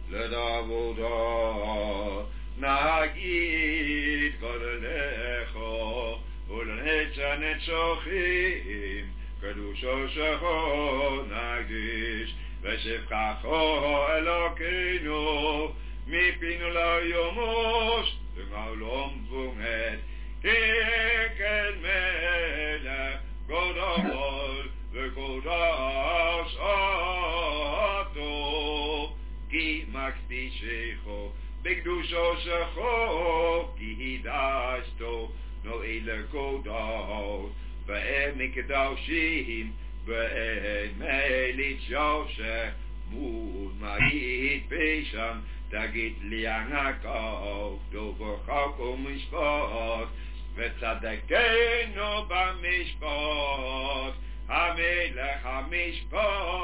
לדעבודו נגיד גודלךו ולנצח נצוחים קדושו שכו נקדיש ושבחכו אלוקינו מפינו לא ימוש ומעלום ומת כקד מלך גדול וקודש אותו כי מקדישךו בקדושו שכו כי הידשתו נועל לקודש ואין מקדשים ואין מליץ יושך מול מגיד פשם תגיד לי ענקו דובר חוק ומשפט וצדקנו במשפט המלך המשפט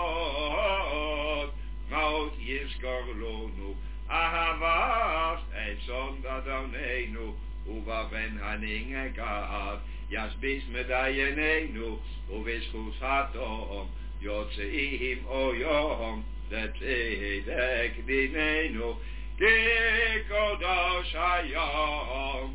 מות יזכור לנו אהבת עצון אדוננו ובבן הנגד ישביס מדייננו ובזכות התום יוצאים אויום לצדק דיננו כי קדוש היום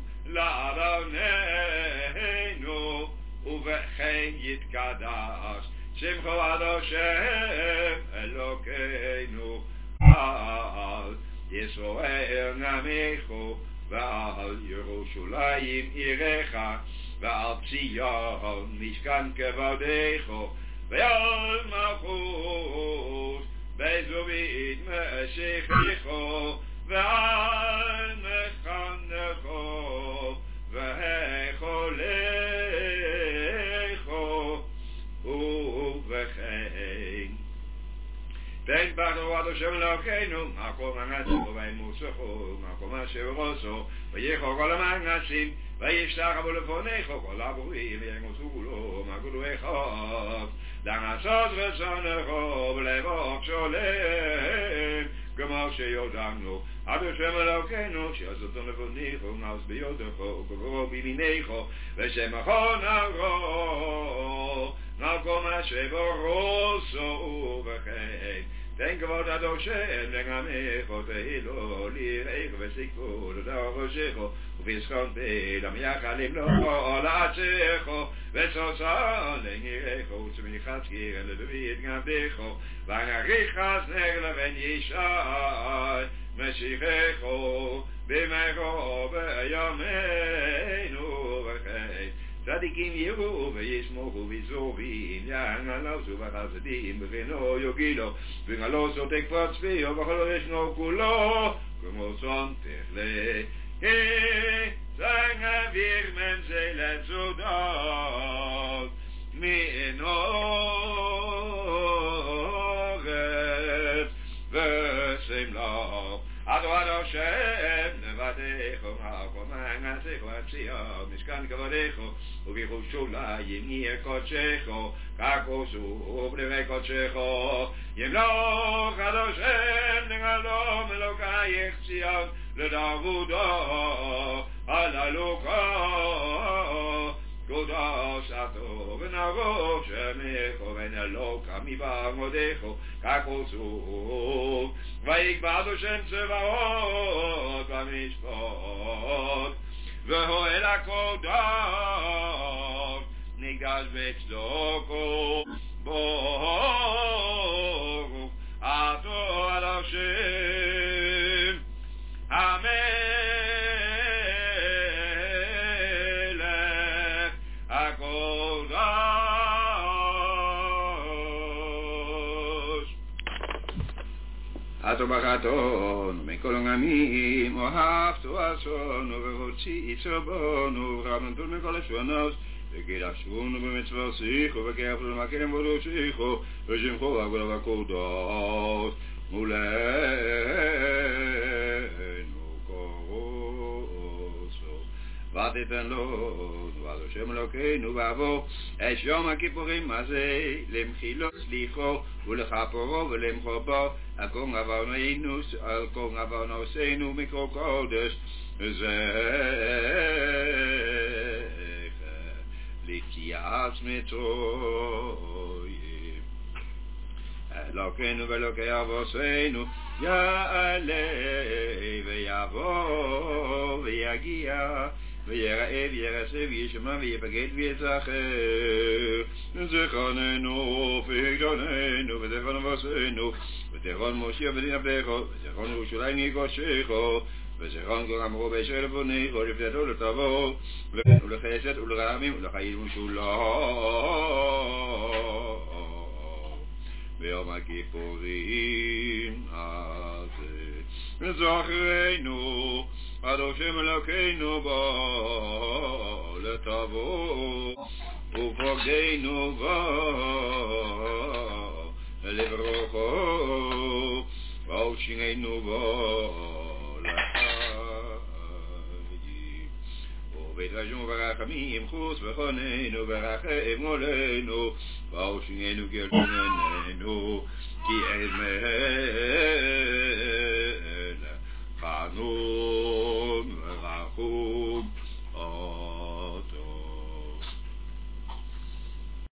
לאדוננו ובכן יתקדש שמחו עד השם אלוקינו על ישראל נמיכו ועל ירושלים עירך ועל ציון משכן כבודך ועל מלכות בזווית משיחך ועל מחנך והחולך ובכן תן בנו עד השם אלוקינו מקום הנצחו וימוסכו מקום אשר עושו ויחו כל המנגשים וישתחוו לפניך כל הברואים וימוסו לו מגודו אחד לעשות רצונך ולבוא שלם כמו שיודענו עד השם אלוקינו שיעשותו לפניך ונעש ביודך וגברו בימינך ושמחו נגרו מקום אשר עושו וכן תן כבוד עד השם לגמך תהילו ליראיך ושיקפו לדרכך ובזכון בלם יחלים לו לעצך ושושן לנראיך וצמיחת קירן לבית גבך ונריחס נר לבן ישי משיחך במרו בימינו וכן צדיקים יראו וישמחו ויזורים ינעלו בחסדים בבינו יוגילו ונעלו סוטה קפץ פיו בכל ישנו כולו כמו צאן תכלה זנג אוויר ממשלת סודות מאנורת וסמלך עד השם נבדך ומקום מנצח וציון משכן כבודך ובירושלים עיר קודשך ככוסו ובלבי קודשך ימלוך עד השם נגלום אלוקייך ציון לדעבודו הללוקה קודש אתו ונרוב שמך ונלוקה מבעמודך ככוסו ויקבע השם צבאות במשפט והואל הקודש נקדש בצדוקו ברוך אתו על השם המלך הקודש אתו בחתון מכל עמים אוהבתו אסון ובהוציאו בנו ורבנתו מכל לשונות וקידשתונו במצוותיך ובקרבתו למקום קדושיך ושמך הגדול והקדוש מולנו קורסו ותיתן לו ועד השם אלוקינו בעבור את יום הכיפורים הזה למחילו סליחו ולכפרו ולמחו בו על כל עוונותינו מכל קודש ליציאת מצרים אלוקינו ואלוקי אבותינו יעלה ויבוא ויגיע ויראה וירסה וישמע ויפקד ויזכר זכרנו והגדלנו וזכרנו ועשינו וזכרון מושיע ודין עבדך וזכרון ירושלים יקושך וזכרון כל עמך באשר לפניך לפדתו לטובו ולחסד ולרחמים ולחיים ושלום ביום הכיפורים הזה זכרנו עד השם אלוקינו בא לטובו ופקדנו בא לברוכו והושיענו בא לחיים ובתרשום ברחמים חוץ וחוננו ברחם עולנו והושיענו גרשוננו כי אמת חנו